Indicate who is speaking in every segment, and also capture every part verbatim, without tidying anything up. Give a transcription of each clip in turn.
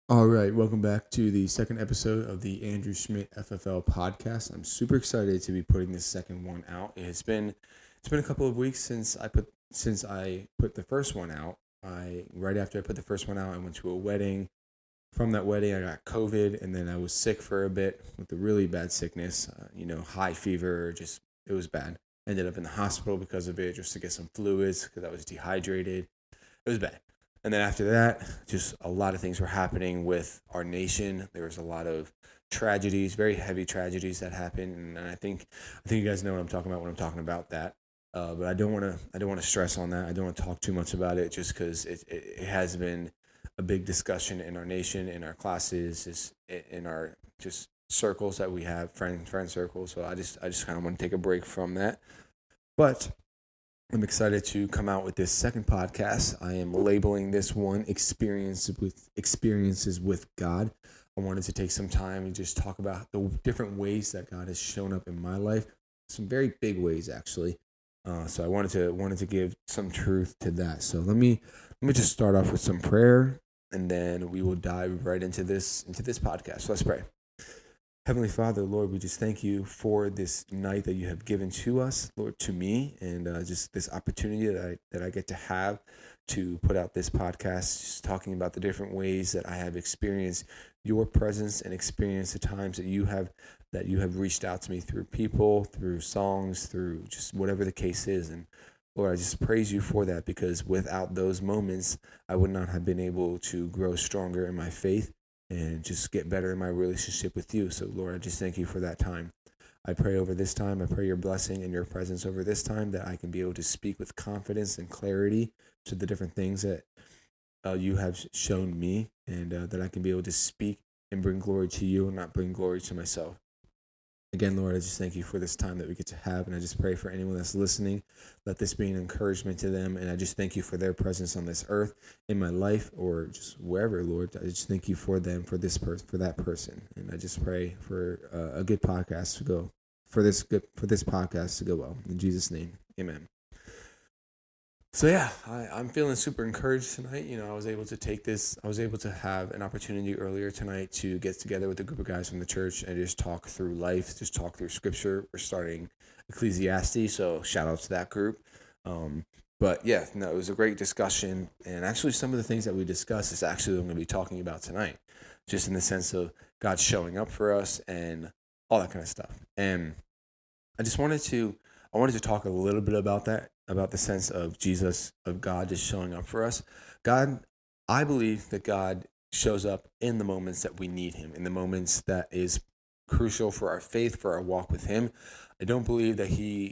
Speaker 1: All right, welcome back to the second episode of the Andrew Schmidt F F L podcast. I'm super excited to be putting this second one out. It's been it's been a couple of weeks since I put since I put the first one out. I right after I put the first one out, I went to a wedding. From that wedding, I got COVID, and then I was sick for a bit with a really bad sickness. Uh, you know, high fever, just it was bad. Ended up in the hospital because of it, just to get some fluids because I was dehydrated. It was bad. And then after that, just a lot of things were happening with our nation. There was a lot of tragedies, very heavy tragedies that happened, and I think I think you guys know what I'm talking about when I'm talking about that. Uh, but I don't want to I don't want to stress on that. I don't want to talk too much about it, just because it, it it has been a big discussion in our nation, in our classes, is in our just circles that we have, friend friend circles. So I just I just kind of want to take a break from that. But I'm excited to come out with this second podcast. I am labeling this one experience with experiences with God. I wanted to take some time and just talk about the different ways that God has shown up in my life. Some very big ways, actually. Uh, so I wanted to wanted to give some truth to that. So let me let me just start off with some prayer, and then we will dive right into this into this podcast. So let's pray. Heavenly Father, Lord, we just thank you for this night that you have given to us, Lord, to me, and uh, just this opportunity that I that I get to have to put out this podcast, just talking about the different ways that I have experienced your presence and experienced the times that you have that you have reached out to me through people, through songs, through just whatever the case is. And Lord, I just praise you for that, because without those moments, I would not have been able to grow stronger in my faith and just get better in my relationship with you. So, Lord, I just thank you for that time. I pray over this time. I pray your blessing and your presence over this time, that I can be able to speak with confidence and clarity to the different things that uh, you have shown me, and uh, that I can be able to speak and bring glory to you and not bring glory to myself. Again, Lord, I just thank you for this time that we get to have, and I just pray for anyone that's listening, let this be an encouragement to them, and I just thank you for their presence on this earth, in my life, or just wherever, Lord. I just thank you for them, for this person, for that person, and I just pray for uh, a good podcast to go, for this good, for this podcast to go well. In Jesus' name, amen. So yeah, I, I'm feeling super encouraged tonight. You know, I was able to take this, I was able to have an opportunity earlier tonight to get together with a group of guys from the church and just talk through life, just talk through scripture. We're starting Ecclesiastes, so shout out to that group. Um, but yeah, no, it was a great discussion. And actually some of the things that we discussed is actually what I'm going to be talking about tonight, just in the sense of God showing up for us and all that kind of stuff. And I just wanted to, I wanted to talk a little bit about that, about the sense of Jesus, of God just showing up for us. God, I believe that God shows up in the moments that we need him, in the moments that is crucial for our faith, for our walk with him. I don't believe that he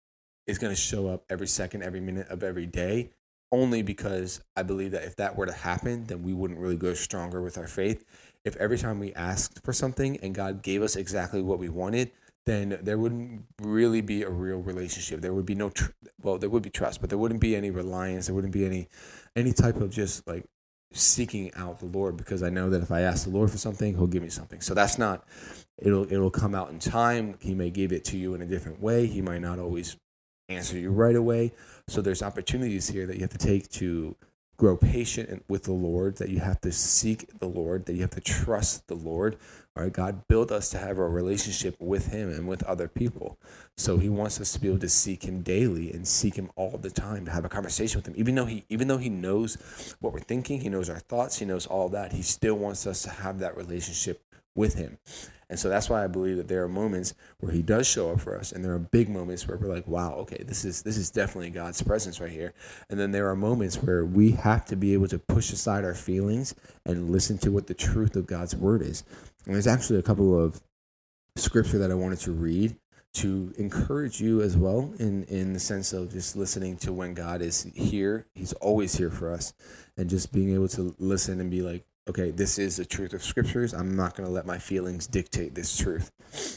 Speaker 1: is going to show up every second, every minute of every day, only because I believe that if that were to happen, then we wouldn't really go stronger with our faith. If every time we asked for something and God gave us exactly what we wanted, then there wouldn't really be a real relationship. There would be no, tr- well, there would be trust, but there wouldn't be any reliance. There wouldn't be any, any type of just like seeking out the Lord, because I know that if I ask the Lord for something, he'll give me something. So that's not, it'll, it'll come out in time. He may give it to you in a different way. He might not always answer you right away. So there's opportunities here that you have to take to grow patient with the Lord, that you have to seek the Lord, that you have to trust the Lord. All right, God built us to have a relationship with him and with other people. So he wants us to be able to seek him daily and seek him all the time, to have a conversation with him. Even though he even though he knows what we're thinking, he knows our thoughts, he knows all that, he still wants us to have that relationship with him. And so that's why I believe that there are moments where he does show up for us, and there are big moments where we're like, wow, okay, this is this is definitely God's presence right here. And then there are moments where we have to be able to push aside our feelings and listen to what the truth of God's word is. And there's actually a couple of scripture that I wanted to read to encourage you as well, in, in the sense of just listening to when God is here. He's always here for us, and just being able to listen and be like, okay, this is the truth of scriptures. I'm not going to let my feelings dictate this truth.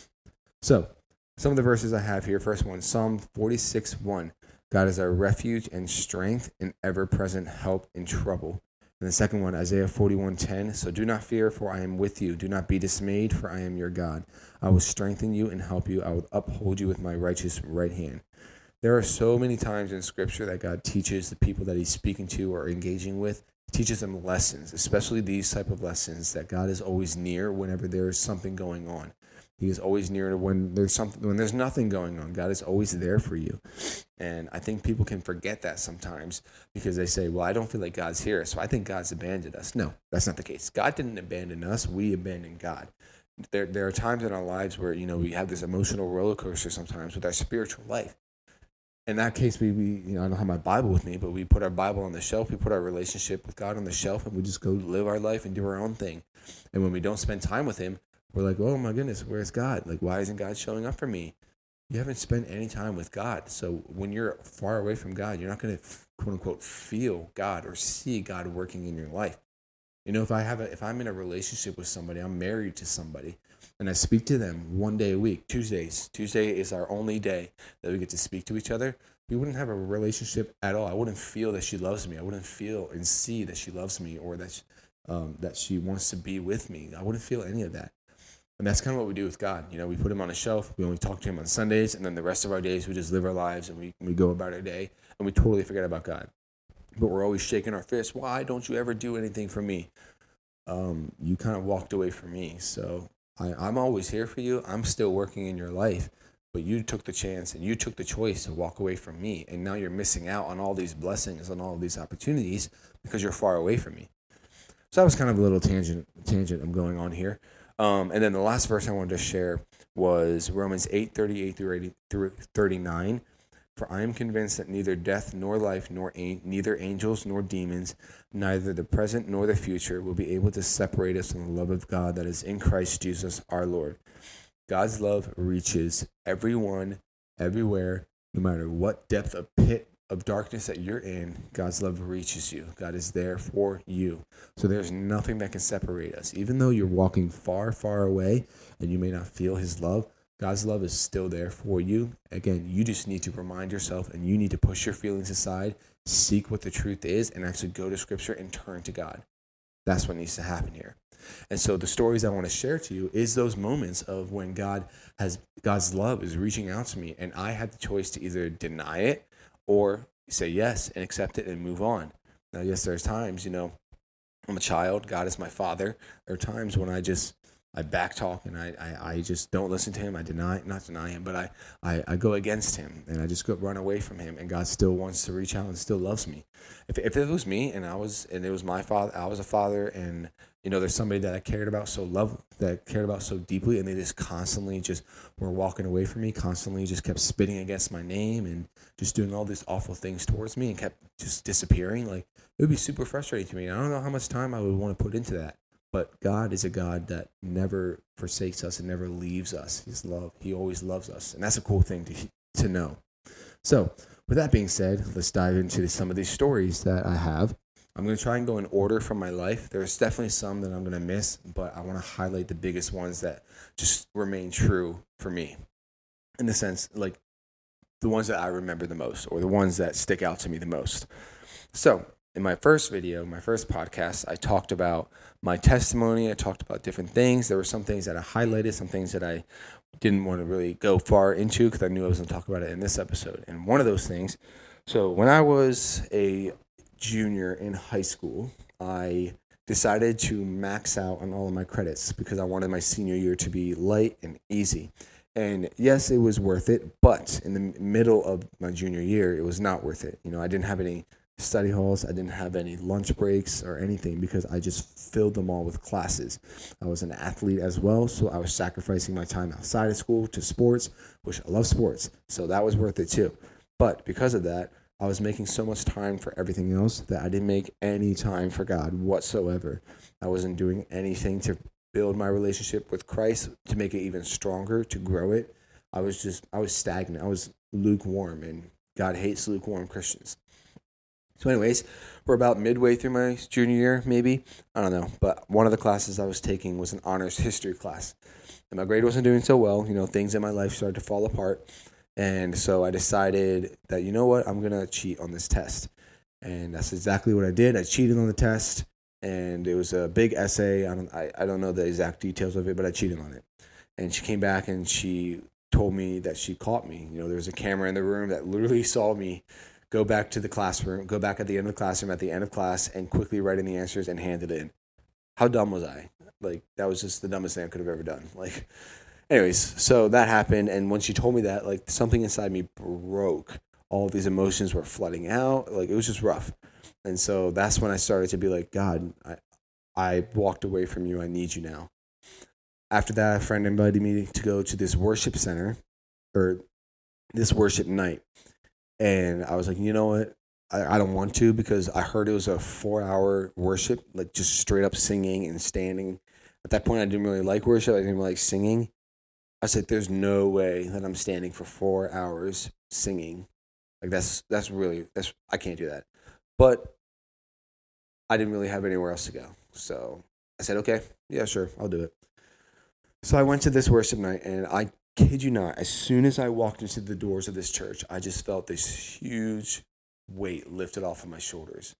Speaker 1: So some of the verses I have here. First one, Psalm forty-six one. God is our refuge and strength, and ever-present help in trouble. And the second one, Isaiah forty-one ten. So do not fear, for I am with you. Do not be dismayed, for I am your God. I will strengthen you and help you. I will uphold you with my righteous right hand. There are so many times in Scripture that God teaches the people that he's speaking to or engaging with teaches them lessons, especially these type of lessons, that God is always near whenever there is something going on. He is always near when there's something, when there's nothing going on. God is always there for you. And I think people can forget that sometimes because they say, well, I don't feel like God's here, so I think God's abandoned us. No, that's not the case. God didn't abandon us. We abandoned God. There, there are times in our lives where, you know, we have this emotional roller coaster sometimes with our spiritual life. In that case, we, we, you know, I don't have my Bible with me, but we put our Bible on the shelf. We put our relationship with God on the shelf, and we just go live our life and do our own thing. And when we don't spend time with him, we're like, oh my goodness, where's God? Like, why isn't God showing up for me? You haven't spent any time with God. So when you're far away from God, you're not going to, quote unquote, feel God or see God working in your life. You know, if I have a, if I'm in a relationship with somebody, I'm married to somebody, and I speak to them one day a week, Tuesdays. Tuesday is our only day that we get to speak to each other. We wouldn't have a relationship at all. I wouldn't feel that she loves me. I wouldn't feel and see that she loves me, or that she, um, that she wants to be with me. I wouldn't feel any of that. And that's kind of what we do with God. You know, we put him on a shelf. We only talk to him on Sundays, and then the rest of our days we just live our lives and we, we go about our day, and we totally forget about God. But we're always shaking our fists. Why don't you ever do anything for me? Um, you kind of walked away from me. So I, I'm always here for you. I'm still working in your life. But you took the chance and you took the choice to walk away from me. And now you're missing out on all these blessings and all these opportunities because you're far away from me. So that was kind of a little tangent tangent I'm going on here. Um, and then the last verse I wanted to share was Romans eight thirty-eight through thirty-nine. For I am convinced that neither death nor life, nor an- neither angels nor demons, neither the present nor the future will be able to separate us from the love of God that is in Christ Jesus our Lord. God's love reaches everyone, everywhere, no matter what depth of pit of darkness that you're in. God's love reaches you. God is there for you. So there's nothing that can separate us. Even though you're walking far, far away and you may not feel his love, God's love is still there for you. Again, you just need to remind yourself, and you need to push your feelings aside, seek what the truth is, and actually go to Scripture and turn to God. That's what needs to happen here. And so the stories I want to share to you is those moments of when God has God's love is reaching out to me, and I had the choice to either deny it or say yes and accept it and move on. Now, yes, there's times, you know, I'm a child. God is my father. There are times when I just I backtalk and I, I, I just don't listen to him. I deny, not deny him, but I, I, I go against him, and I just go run away from him. And God still wants to reach out and still loves me. If if it was me and I was and it was my father, I was a father, and you know there's somebody that I cared about so love that I cared about so deeply, and they just constantly just were walking away from me, constantly just kept spitting against my name and just doing all these awful things towards me and kept just disappearing. Like, it would be super frustrating to me. I don't know how much time I would want to put into that. But God is a God that never forsakes us and never leaves us. His love, he always loves us. And that's a cool thing to to know. So with that being said, let's dive into some of these stories that I have. I'm going to try and go in order from my life. There's definitely some that I'm going to miss, but I want to highlight the biggest ones that just remain true for me. In the sense, like the ones that I remember the most, or the ones that stick out to me the most. So in my first video, my first podcast, I talked about my testimony. I talked about different things. There were some things that I highlighted, some things that I didn't want to really go far into because I knew I was going to talk about it in this episode. And one of those things, so when I was a junior in high school, I decided to max out on all of my credits because I wanted my senior year to be light and easy. And yes, it was worth it, but in the middle of my junior year, it was not worth it. You know, I didn't have any study halls. I didn't have any lunch breaks or anything because I just filled them all with classes. I was an athlete as well, so I was sacrificing my time outside of school to sports, which I love sports, so that was worth it too. But because of that, I was making so much time for everything else that I didn't make any time for God whatsoever. I wasn't doing anything to build my relationship with Christ, to make it even stronger, to grow it. I was just, I was stagnant. I was lukewarm, and God hates lukewarm Christians. So anyways, we're about midway through my junior year, maybe. I don't know. But one of the classes I was taking was an honors history class. And my grade wasn't doing so well. You know, things in my life started to fall apart. And so I decided that, you know what, I'm going to cheat on this test. And that's exactly what I did. I cheated on the test. And it was a big essay. I don't, I, I don't know the exact details of it, but I cheated on it. And she came back and she told me that she caught me. You know, there was a camera in the room that literally saw me go back to the classroom, go back at the end of the classroom at the end of class and quickly write in the answers and hand it in. How dumb was I? Like, that was just the dumbest thing I could have ever done. Like, anyways, so that happened. And when she told me that, like, something inside me broke. All of these emotions were flooding out. Like, it was just rough. And so that's when I started to be like, God, I, I walked away from you. I need you now. After that, a friend invited me to go to this worship center or this worship night. And I was like, you know what? I, I don't want to, because I heard it was a four hour worship, like just straight up singing and standing. At that point, I didn't really like worship. I didn't really like singing. I said, there's no way that I'm standing for four hours singing. Like that's, that's really, that's, I can't do that. But I didn't really have anywhere else to go. So I said, okay, yeah, sure, I'll do it. So I went to this worship night, and I kid you not, as soon as I walked into the doors of this church, I just felt this huge weight lifted off of my shoulders.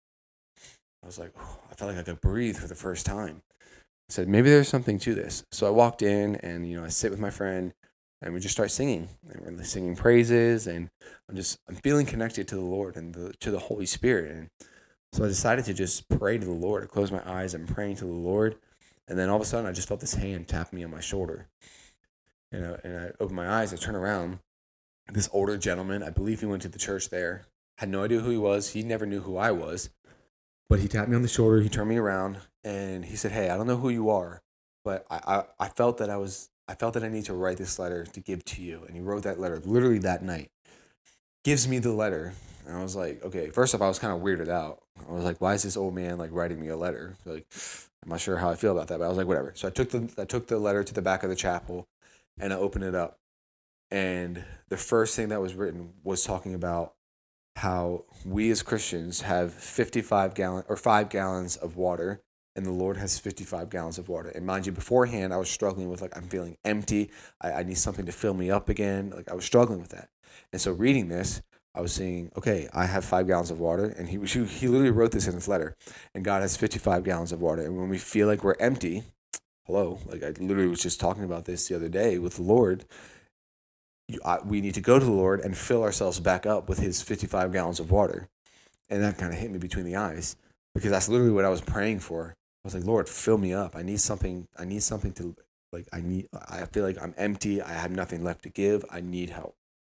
Speaker 1: I was like, oh, I felt like I could breathe for the first time. I said, maybe there's something to this. So I walked in, and you know, I sit with my friend, and we just start singing. And we're singing praises, and I'm just I'm feeling connected to the Lord and the, to the Holy Spirit. And so I decided to just pray to the Lord. I closed my eyes. I'm praying to the Lord. And then all of a sudden, I just felt this hand tap me on my shoulder. You know, and I opened my eyes. I turned around. This older gentleman, I believe he went to the church there, had no idea who he was. He never knew who I was. But he tapped me on the shoulder. He turned me around, and he said, hey, I don't know who you are, but I, I, I felt that I was, I felt that I need to write this letter to give to you. And he wrote that letter literally that night. Gives me the letter. And I was like, okay, first off, I was kind of weirded out. I was like, why is this old man like writing me a letter? Like, I'm not sure how I feel about that, but I was like, whatever. So I took the I took the letter to the back of the chapel, and I opened it up. And the first thing that was written was talking about how we as Christians have fifty-five gallon or five gallons of water, and the Lord has fifty-five gallons of water. And mind you, beforehand, I was struggling with like, I'm feeling empty. I, I need something to fill me up again. Like I was struggling with that. And so reading this, I was saying, okay, I have five gallons of water. And he he, he literally wrote this in his letter. And God has fifty-five gallons of water. And when we feel like we're empty, hello, like I literally was just talking about this the other day with the Lord. You, I, we need to go to the Lord and fill ourselves back up with his fifty-five gallons of water. And that kind of hit me between the eyes, because that's literally what I was praying for. I was like, Lord, fill me up. I need something. I need something to like, I need, I feel like I'm empty. I have nothing left to give. I need help.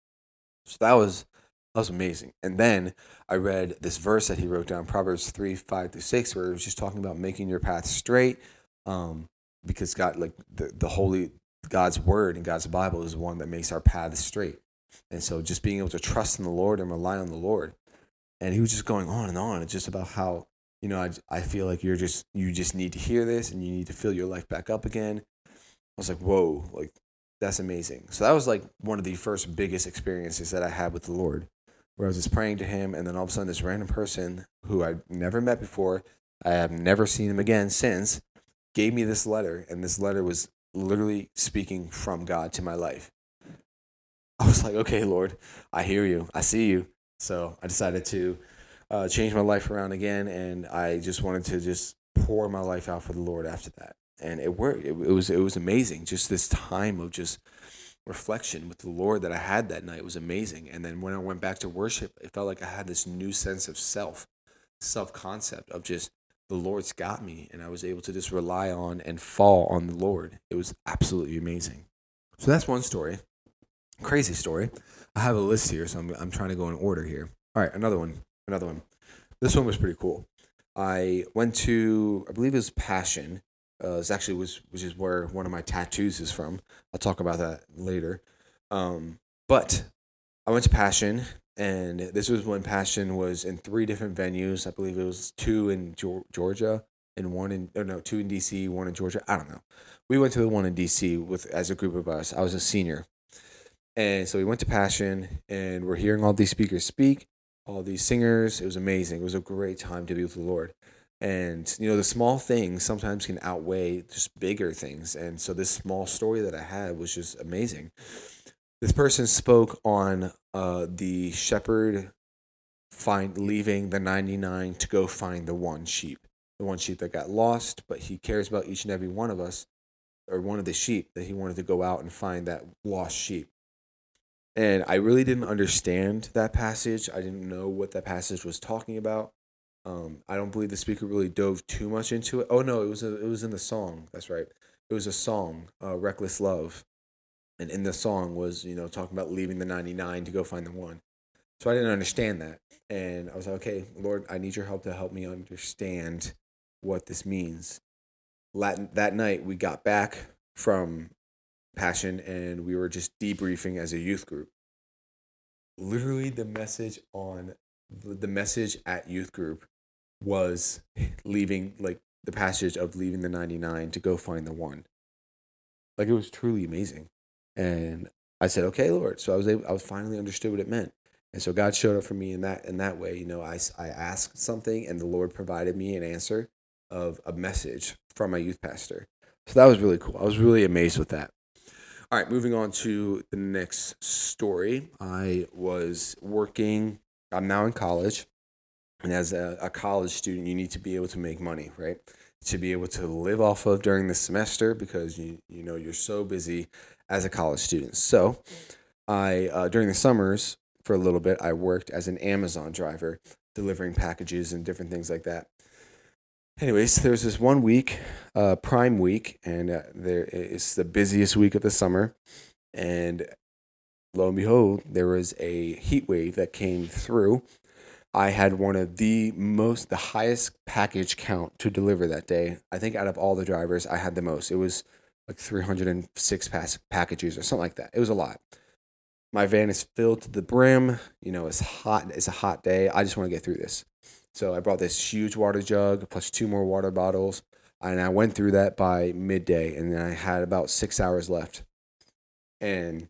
Speaker 1: So that was, that was amazing. And then I read this verse that he wrote down, Proverbs three, five through six, where it was just talking about making your path straight. Um, because God, like the, the holy, God's word and God's Bible is the one that makes our paths straight. And so just being able to trust in the Lord and rely on the Lord. And he was just going on and on. It's just about how, you know, I, I feel like you're just, you just need to hear this and you need to fill your life back up again. I was like, whoa, like that's amazing. So that was like one of the first biggest experiences that I had with the Lord, where I was just praying to him. And then all of a sudden this random person who I'd never met before, I have never seen him again since, gave me this letter. And this letter was literally speaking from God to my life. I was like, okay, Lord, I hear you. I see you. So I decided to uh, change my life around again, and I just wanted to just pour my life out for the Lord after that. And it worked. It, it was it was amazing. Just this time of just reflection with the Lord that I had that night was amazing. And then when I went back to worship, it felt like I had this new sense of self, self-concept of just the Lord's got me, and I was able to just rely on and fall on the Lord. It was absolutely amazing. So that's one story. Crazy story. I have a list here, so I'm I'm trying to go in order here. All right, another one. Another one. This one was pretty cool. I went to, I believe it was Passion. Uh, it's actually was which is where one of my tattoos is from. I'll talk about that later. Um, but I went to Passion, and this was when Passion was in three different venues. I believe it was two in Georgia and one in, or no, two in D C, one in Georgia. I don't know. We went to the one in D C with as a group of us. I was a senior. And so we went to Passion, and we're hearing all these speakers speak, all these singers. It was amazing. It was a great time to be with the Lord. And, you know, the small things sometimes can outweigh just bigger things. And so this small story that I had was just amazing. This person spoke on uh, the shepherd find leaving the ninety-nine to go find the one sheep, the one sheep that got lost, but he cares about each and every one of us, or one of the sheep, that he wanted to go out and find that lost sheep. And I really didn't understand that passage. I didn't know what that passage was talking about. Um, I don't believe the speaker really dove too much into it. Oh no, it was a, it was in the song. That's right. It was a song, uh, "Reckless Love," and in the song was, you know, talking about leaving the ninety-nine to go find the one. So I didn't understand that, and I was like, okay, Lord, I need your help to help me understand what this means. Latin that night we got back from Passion, and we were just debriefing as a youth group. Literally, the message on the message at youth group was leaving, like the passage of leaving the ninety-nine to go find the one. Like, it was truly amazing. And I said, okay, Lord. So I was able, I was finally understood what it meant. And so God showed up for me in that, in that way. You know, I, I asked something and the Lord provided me an answer of a message from my youth pastor. So that was really cool. I was really amazed with that. All right, moving on to the next story. I was working, I'm now in college. And as a, a college student, you need to be able to make money, right? To be able to live off of during the semester, because you you know you're so busy as a college student. So I uh, during the summers for a little bit, I worked as an Amazon driver, delivering packages and different things like that. Anyways, there was this one week, uh, Prime Week, and uh, there it's the busiest week of the summer, and lo and behold, there was a heat wave that came through. I had one of the most, the highest package count to deliver that day. I think out of all the drivers, I had the most. It was like three hundred six pass packages or something like that. It was a lot. My van is filled to the brim. You know, it's hot. It's a hot day. I just want to get through this. So I brought this huge water jug plus two more water bottles. And I went through that by midday. And then I had about six hours left. And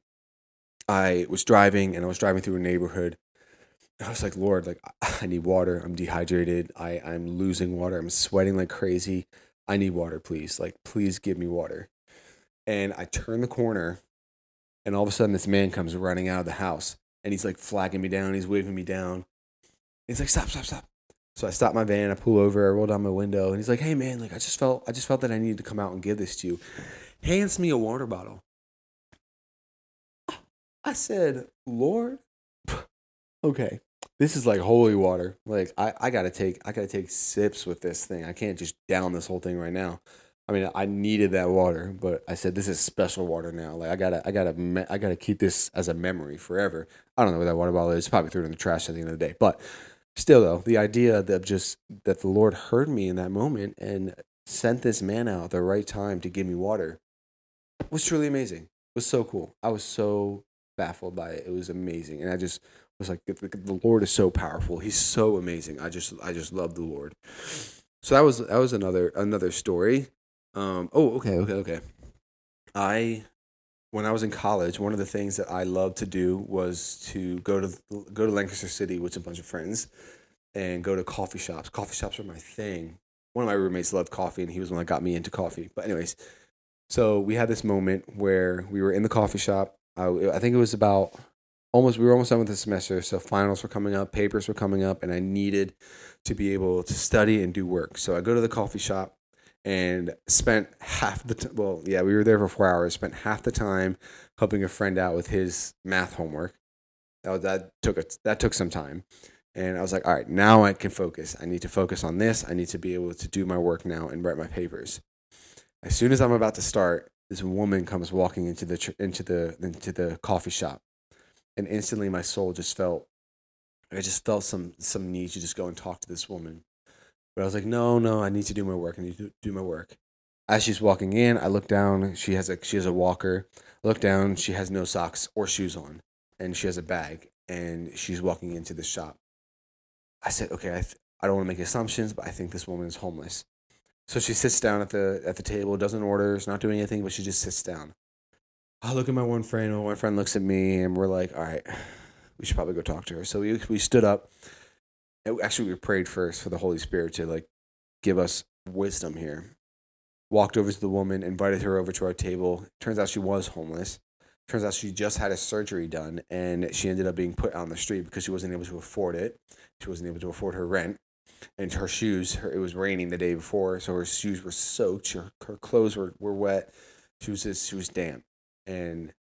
Speaker 1: I was driving and I was driving through a neighborhood. I was like, Lord, like, I need water. I'm dehydrated. I, I'm losing water. I'm sweating like crazy. I need water, please. Like, please give me water. And I turn the corner, and all of a sudden, this man comes running out of the house, and he's like flagging me down. He's waving me down. He's like, stop, stop, stop. So I stop my van. I pull over. I roll down my window, and he's like, hey, man, like, I just felt, I just felt that I needed to come out and give this to you. Hands me a water bottle. I said, Lord, okay. This is like holy water. Like I, I gotta take I gotta take sips with this thing. I can't just down this whole thing right now. I mean, I needed that water, but I said this is special water now. Like I gotta I gotta me- I gotta keep this as a memory forever. I don't know where that water bottle is. Probably threw it in the trash at the end of the day. But still, though, the idea that just that the Lord heard me in that moment and sent this man out at the right time to give me water was truly amazing. It was so cool. I was so baffled by it. It was amazing, and I just was like, the, the Lord is so powerful. He's so amazing. I just, I just love the Lord. So that was that was another another story. Um, oh, okay, okay, okay. I when I was in college, one of the things that I loved to do was to go to go to Lancaster City with a bunch of friends and go to coffee shops. Coffee shops were my thing. One of my roommates loved coffee, and he was the one that got me into coffee. But anyways, so we had this moment where we were in the coffee shop. Uh, I think it was about almost, we were almost done with the semester. So finals were coming up, papers were coming up, and I needed to be able to study and do work. So I go to the coffee shop and spent half the time, well, yeah, we were there for four hours, spent half the time helping a friend out with his math homework. That, was, that took a, that took some time. And I was like, all right, now I can focus. I need to focus on this. I need to be able to do my work now and write my papers. As soon as I'm about to start, this woman comes walking into the into the into the coffee shop, and instantly my soul just felt, I just felt some some need to just go and talk to this woman. But I was like, no, no, I need to do my work. I need to do my work. As she's walking in, I look down. She has a she has a walker. I look down. She has no socks or shoes on, and she has a bag. And she's walking into the shop. I said, okay, I th- I don't want to make assumptions, but I think this woman is homeless. So she sits down at the at the table, doesn't order, is not doing anything, but she just sits down. I look at my one friend, my one friend looks at me, and we're like, all right, we should probably go talk to her. So we we stood up. And actually, we prayed first for the Holy Spirit to like give us wisdom here. Walked over to the woman, invited her over to our table. Turns out she was homeless. Turns out she just had a surgery done, and she ended up being put on the street because she wasn't able to afford it. She wasn't able to afford her rent. And her shoes, her, it was raining the day before, so her shoes were soaked. Her, her clothes were, were wet. She was just, she was damp. And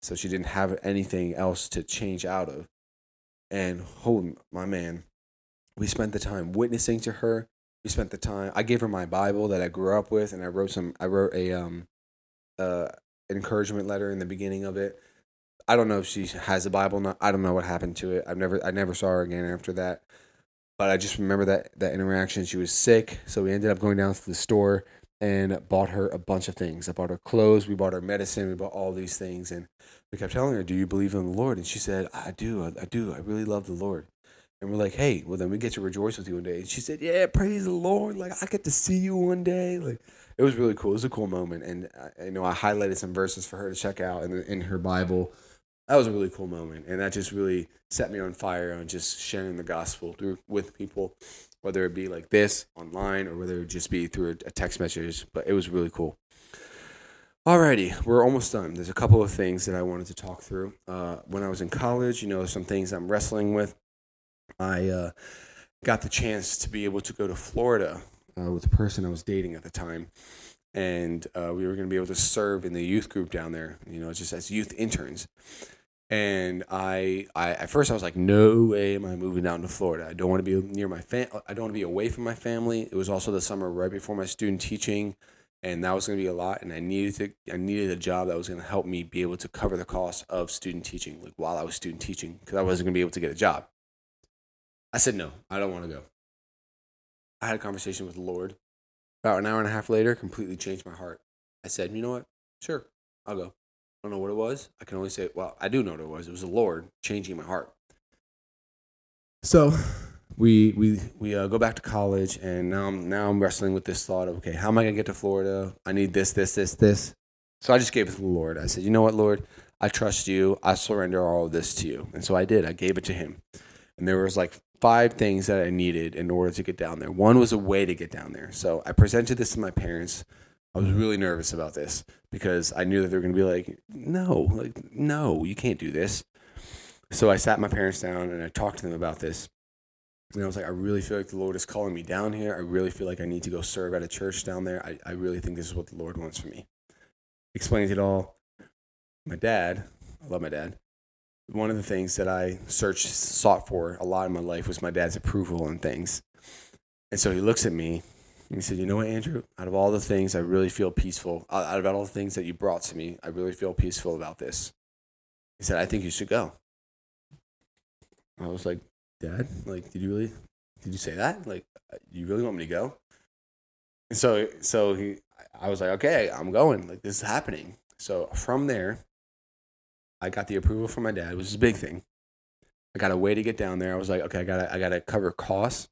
Speaker 1: So she didn't have anything else to change out of. And oh, my man, we spent the time witnessing to her. We spent the time. I gave her my Bible that I grew up with, and I wrote some. I wrote a um, uh, encouragement letter in the beginning of it. I don't know if she has a Bible. Not. I don't know what happened to it. I've never. I never saw her again after that. But I just remember that that interaction. She was sick, so we ended up going down to the store and bought her a bunch of things. I bought her clothes. We bought her medicine. We bought all these things, and we kept telling her, "Do you believe in the Lord?" And she said, "I do. I, I do. I really love the Lord." And we're like, "Hey, well then we get to rejoice with you one day." And she said, "Yeah, praise the Lord. Like I get to see you one day." Like it was really cool. It was a cool moment, and I, you know, I highlighted some verses for her to check out in, in her Bible. That was a really cool moment, and that just really set me on fire on just sharing the gospel through with people, whether it be like this online or whether it just be through a, a text message. But it was really cool. Alrighty, we're almost done. There's a couple of things that I wanted to talk through. Uh, when I was in college, you know, some things I'm wrestling with. I uh, got the chance to be able to go to Florida uh, with the person I was dating at the time. And uh, we were going to be able to serve in the youth group down there, you know, just as youth interns. And I, I at first I was like, no way am I moving down to Florida. I don't want to be near my fam. I don't want to be away from my family. It was also the summer right before my student teaching, and that was going to be a lot. And I needed to, I needed a job that was going to help me be able to cover the cost of student teaching, like while I was student teaching, because I wasn't going to be able to get a job. I said, no, I don't want to go. I had a conversation with the Lord. About an hour and a half later, completely changed my heart. I said, you know what? Sure, I'll go. I don't know what it was. I can only say, well, I do know what it was. It was the Lord changing my heart. So we we we uh, go back to college, and now I'm now I'm wrestling with this thought of, okay, how am I gonna get to Florida? I need this, this, this, this. So I just gave it to the Lord. I said, you know what, Lord? I trust you. I surrender all of this to you. And so I did. I gave it to him. And there was like five things that I needed in order to get down there. One was a way to get down there. So I presented this to my parents. I was really nervous about this because I knew that they were going to be like, no, like, no, you can't do this. So I sat my parents down and I talked to them about this. And I was like, I really feel like the Lord is calling me down here. I really feel like I need to go serve at a church down there. I, I really think this is what the Lord wants for me. Explained it all. My dad, I love my dad. One of the things that I searched, sought for a lot in my life was my dad's approval on things. And so he looks at me and he said, you know what, Andrew, out of all the things, I really feel peaceful. Out of all the things that you brought to me, I really feel peaceful about this. He said, I think you should go. I was like, Dad, like, did you really, did you say that? Like, you really want me to go? And so, so he, I was like, okay, I'm going. Like, this is happening. So from there, I got the approval from my dad, which is a big thing. I got a way to get down there. I was like, okay, I gotta, I gotta cover costs.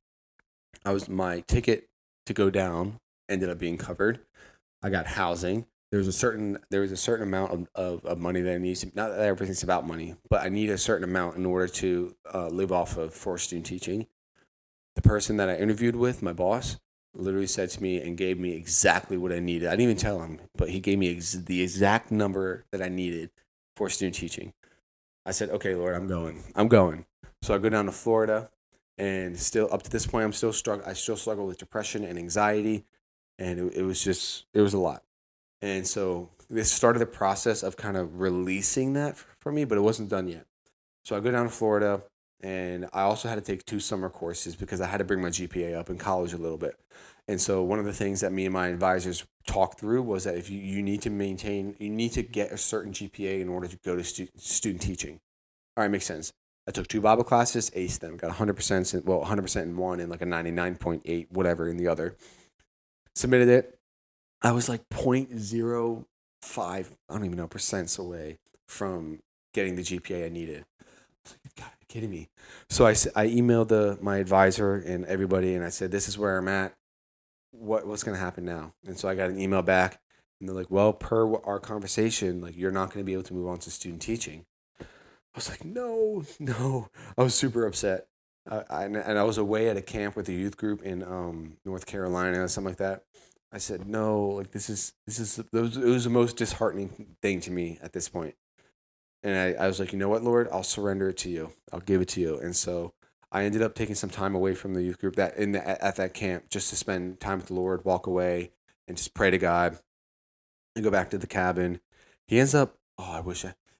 Speaker 1: I was my ticket to go down ended up being covered. I got housing. There was a certain, there was a certain amount of, of, of money that I need to. Not that everything's about money, but I need a certain amount in order to uh, live off of for student teaching. The person that I interviewed with, my boss, literally said to me and gave me exactly what I needed. I didn't even tell him, but he gave me ex- the exact number that I needed for student teaching. I said, okay, Lord, I'm going. I'm going. So I go down to Florida, and still up to this point, I'm still struggle. I still struggle with depression and anxiety, and it, it was just, it was a lot. And so this started the process of kind of releasing that for me, but it wasn't done yet. So I go down to Florida, and I also had to take two summer courses because I had to bring my G P A up in college a little bit. And so one of the things that me and my advisors talked through was that if you, you need to maintain, you need to get a certain G P A in order to go to stu- student teaching. All right, makes sense. I took two Bible classes, aced them, got one hundred percent, in, well, one hundred percent in one and like a ninety-nine point eight, whatever, in the other. Submitted it. I was like zero point zero five, I don't even know, percents away from getting the G P A I needed. I was like, God, you're kidding me. So I, I emailed the, my advisor and everybody, and I said, this is where I'm at. What What's going to happen now? And so I got an email back, and they're like, well, per our conversation, like you're not going to be able to move on to student teaching. I was like, no, no. I was super upset. Uh, I, and, and I was away at a camp with a youth group in um, North Carolina, something like that. I said, no, like this is, this is, it was, it was the most disheartening thing to me at this point. And I, I was like, you know what, Lord, I'll surrender it to you. I'll give it to you. And so I ended up taking some time away from the youth group that in the, at that camp just to spend time with the Lord, walk away and just pray to God and go back to the cabin. He ends up, oh, I wish I,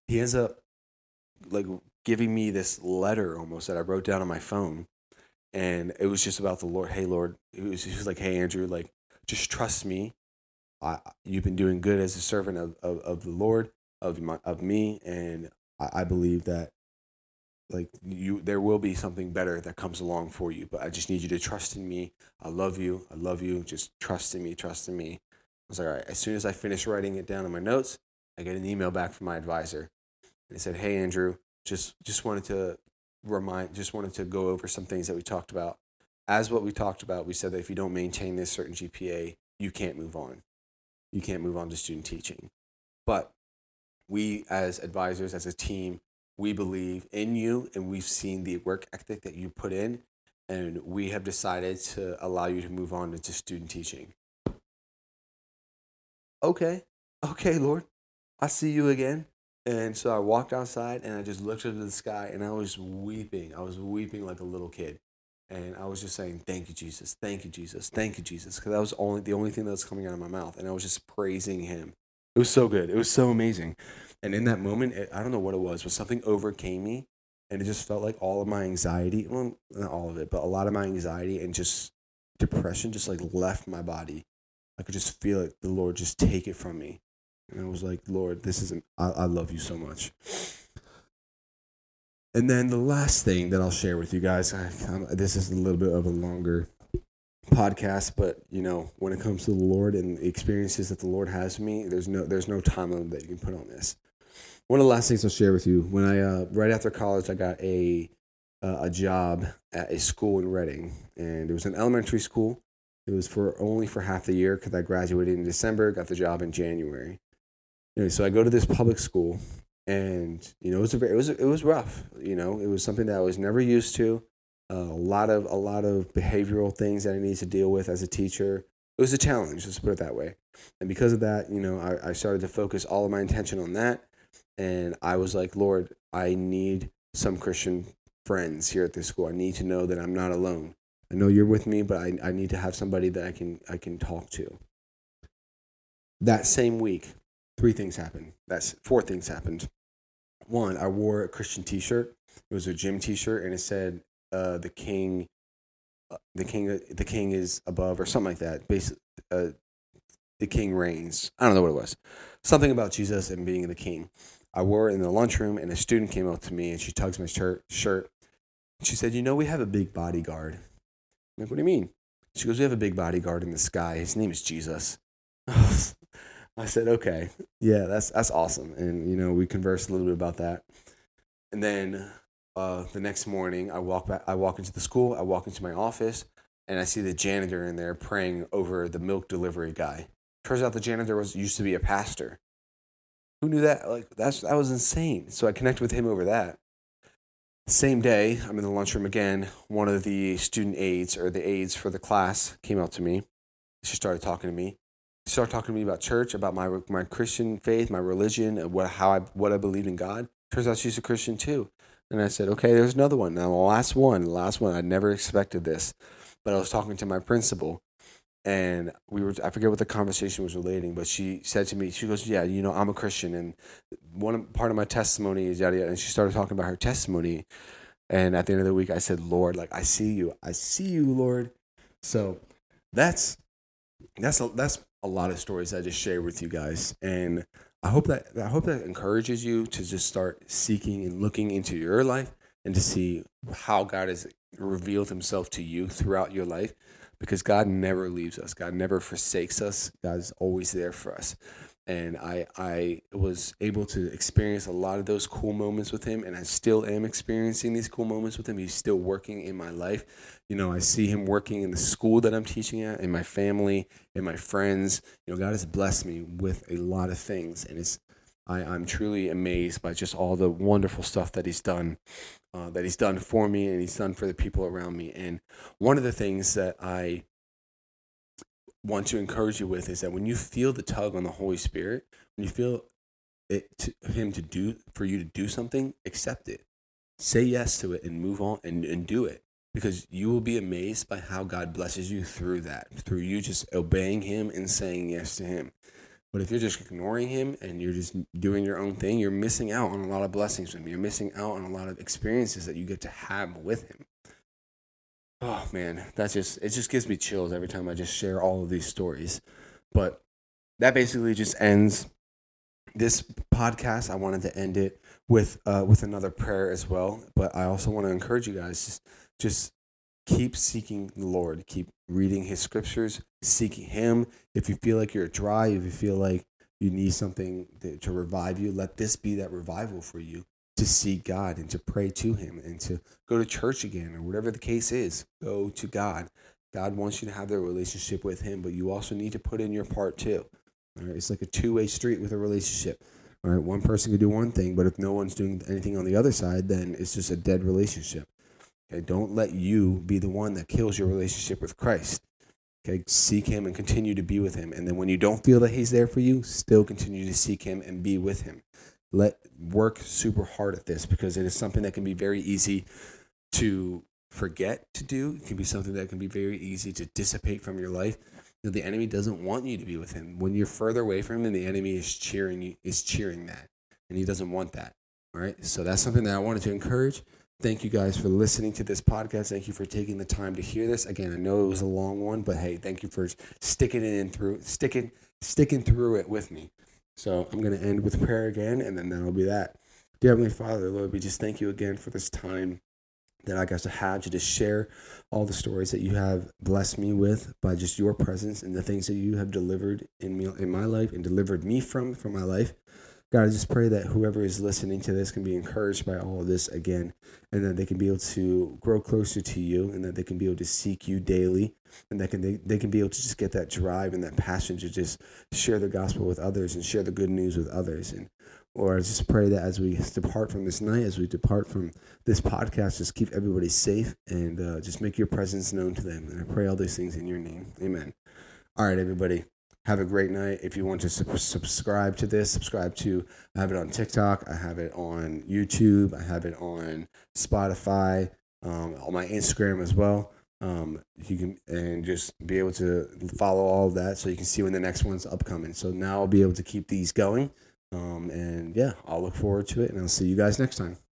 Speaker 1: he ends up like giving me this letter almost that I wrote down on my phone. And it was just about the Lord. Hey, Lord, it was, he was like, hey, Andrew, like, just trust me. I, you've been doing good as a servant of, of, of the Lord, of my, of me. And I, I believe that like you, there will be something better that comes along for you, but I just need you to trust in me. I love you. I love you. Just trust in me, trust in me. I was like, all right. As soon as I finish writing it down in my notes, I get an email back from my advisor. And it said, hey, Andrew, just, just wanted to remind, just wanted to go over some things that we talked about. As what we talked about, we said that if you don't maintain this certain G P A, you can't move on. You can't move on to student teaching. But we as advisors, as a team, we believe in you, and we've seen the work ethic that you put in, and we have decided to allow you to move on into student teaching. Okay, okay, Lord, I see you again. And so I walked outside and I just looked up to the sky and I was weeping. I was weeping like a little kid. And I was just saying, thank you, Jesus. Thank you, Jesus. Thank you, Jesus. Because that was only the only thing that was coming out of my mouth. And I was just praising him. It was so good. It was so amazing. And in that moment, it, I don't know what it was, but something overcame me. And it just felt like all of my anxiety, well, not all of it, but a lot of my anxiety and just depression just like left my body. I could just feel it. The Lord just take it from me. And I was like, Lord, this isn't, I, I love you so much. And then the last thing that I'll share with you guys, I, this is a little bit of a longer podcast, but you know, when it comes to the Lord and the experiences that the Lord has for me, there's no, there's no time limit that you can put on this. One of the last things I'll share with you, when I, uh, right after college, I got a, uh, a job at a school in Reading, and it was an elementary school. It was for only for half the year because I graduated in December, got the job in January. Anyway, so I go to this public school, and you know it was a very, it was it was rough. You know, it was something that I was never used to. Uh, a lot of a lot of behavioral things that I need to deal with as a teacher. It was a challenge, let's put it that way. And because of that, you know, I, I started to focus all of my attention on that. And I was like, Lord, I need some Christian friends here at this school. I need to know that I'm not alone. I know you're with me, but I, I need to have somebody that I can I can talk to. That same week, three things happened. That's four things happened. One, I wore a Christian T-shirt. It was a gym T-shirt, and it said, uh, "The King, uh, the King, the King is above," or something like that. Basically, uh, the King reigns. I don't know what it was. Something about Jesus and being the King. I wore it in the lunchroom, and a student came up to me, and she tugs my shirt. Shirt. She said, "You know, we have a big bodyguard." I'm like, what do you mean? She goes, "We have a big bodyguard in the sky. His name is Jesus." I said, okay, yeah, that's that's awesome. And, you know, we conversed a little bit about that. And then uh, the next morning, I walk back, I walk into the school, I walk into my office, and I see the janitor in there praying over the milk delivery guy. Turns out the janitor was used to be a pastor. Who knew that? Like, that's that was insane. So I connected with him over that. Same day, I'm in the lunchroom again. One of the student aides, or the aides for the class, came up to me. She started talking to me. She started talking to me about church, about my my Christian faith, my religion, and what how I what I believe in God. Turns out she's a Christian too. And I said, okay, there's another one. Now the last one, the last one, I never expected this, but I was talking to my principal, and we were I forget what the conversation was relating, but she said to me, she goes, yeah, you know, I'm a Christian, and one part of my testimony is yada yada. And she started talking about her testimony, and at the end of the week, I said, Lord, like I see you, I see you, Lord. So that's that's a, that's a lot of stories I just shared with you guys, and I hope that I hope that encourages you to just start seeking and looking into your life and to see how God has revealed himself to you throughout your life, because God never leaves us. God never forsakes us. God is always there for us. And I I was able to experience a lot of those cool moments with him, and I still am experiencing these cool moments with him. He's still working in my life. You know, I see him working in the school that I'm teaching at, in my family, in my friends. You know, God has blessed me with a lot of things, and it's I, I'm truly amazed by just all the wonderful stuff that he's done, uh, that he's done for me, and he's done for the people around me. And one of the things that I want to encourage you with is that when you feel the tug on the Holy Spirit, when you feel it to him to do for you to do something, accept it. Say yes to it and move on and, and do it, because you will be amazed by how God blesses you through that, through you just obeying him and saying yes to him. But if you're just ignoring him and you're just doing your own thing, you're missing out on a lot of blessings from him. You're missing out on a lot of experiences that you get to have with him. Oh man, that's just it just gives me chills every time I just share all of these stories. But that basically just ends this podcast. I wanted to end it with uh, with another prayer as well. But I also want to encourage you guys just just keep seeking the Lord. Keep reading his scriptures, seeking him. If you feel like you're dry, if you feel like you need something to, to revive you, let this be that revival for you, to seek God and to pray to him and to go to church again, or whatever the case is. Go to God. God wants you to have that relationship with him, but you also need to put in your part too. All right? It's like a two-way street with a relationship. All right? One person can do one thing, but if no one's doing anything on the other side, then it's just a dead relationship. Okay, don't let you be the one that kills your relationship with Christ. Okay, seek him and continue to be with him. And then when you don't feel that he's there for you, still continue to seek him and be with him. Let work super hard at this, because it is something that can be very easy to forget to do. It can be something that can be very easy to dissipate from your life. You know, the enemy doesn't want you to be with him. When you're further away from him, the enemy is cheering you, is cheering that, and he doesn't want that. All right, so that's something that I wanted to encourage. Thank you guys for listening to this podcast. Thank you for taking the time to hear this. Again, I know it was a long one, but hey, thank you for sticking it in through, sticking, sticking through it with me. So I'm going to end with prayer again, and then that'll be that. Dear Heavenly Father, Lord, we just thank you again for this time that I got to have to just share all the stories that you have blessed me with by just your presence and the things that you have delivered in me, in my life, and delivered me from, from my life. God, I just pray that whoever is listening to this can be encouraged by all of this again, and that they can be able to grow closer to you, and that they can be able to seek you daily, and that can they, they can be able to just get that drive and that passion to just share the gospel with others and share the good news with others. And Lord, I just pray that as we depart from this night, as we depart from this podcast, just keep everybody safe, and uh, just make your presence known to them. And I pray all these things in your name. Amen. All right, everybody. Have a great night. If you want to sub- subscribe to this, subscribe to, I have it on TikTok, I have it on YouTube, I have it on Spotify, um, on my Instagram as well. Um, you can, and just be able to follow all of that so you can see when the next one's upcoming. So now I'll be able to keep these going. Um, and yeah, I'll look forward to it, and I'll see you guys next time.